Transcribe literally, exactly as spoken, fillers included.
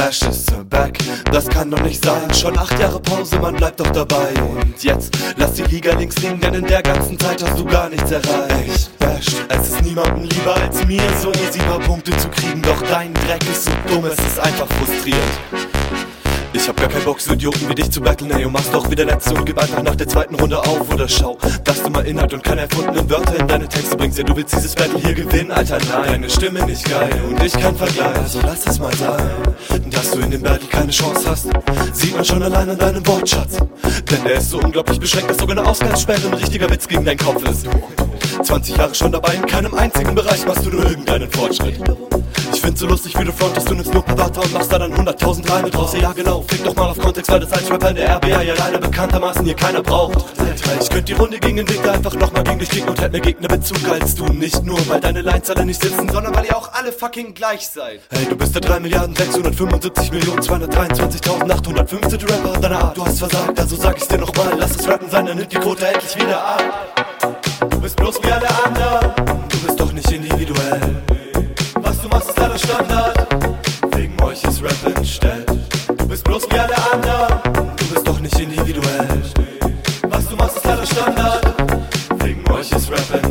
Bash is back, das kann doch nicht sein. Schon acht Jahre Pause, man bleibt doch dabei. Und jetzt, lass die Liga links liegen, denn in der ganzen Zeit hast du gar nichts erreicht. Bash, es ist niemandem lieber als mir, so easy paar Punkte zu kriegen. Doch dein Dreck ist so dumm, es ist einfach frustriert. Ich hab gar keinen Bock, so Idioten wie dich zu battlen, ey, und mach's doch wie der Letzte und gib einfach nach der zweiten Runde auf. Oder schau, dass du mal Inhalt und keine erfundenen Wörter in deine Texte bringst. Ja, du willst dieses Battle hier gewinnen, Alter, nein. Deine Stimme nicht geil und ich kein Vergleich, also lass es mal sein. Dass du in dem Battle keine Chance hast, sieht man schon allein an deinem Wortschatz. Denn der ist so unglaublich beschränkt, dass sogar eine Ausgangssperre ein richtiger Witz gegen deinen Kopf ist. zwanzig Jahre schon dabei, in keinem einzigen Bereich machst du nur irgendeinen Fortschritt. Ich find's so lustig, wie du frontest, du nimmst nur paar Wörter und machst da dann hunderttausend Reime draus. Ja genau, fick doch mal auf Kontext, weil das als Rapper in der R B A ja leider bekanntermaßen hier keiner braucht. Ich könnte die Runde gegen den Winter einfach nochmal gegen dich klicken und hätte mehr Gegnerbezug als du. Nicht nur, weil deine Lines alle nicht sitzen, sondern weil ihr auch alle fucking gleich seid. Hey, du bist der drei Milliarden sechshundertfünfundsiebzig Millionen zweihundertdreiundzwanzigtausendachthundertfünfzig Rapper deiner Art. Du hast versagt, also sag ich's dir nochmal, lass es Rappen sein, dann nimmt die Quote endlich wieder ab. Du bist bloß wie alle anderen, du bist doch nicht individuell. Was du machst ist leider Standard, wegen euch ist Rap entstellt. Du bist bloß wie alle anderen, du bist doch nicht individuell. Was du machst ist leider Standard, wegen euch ist Rap entstellt.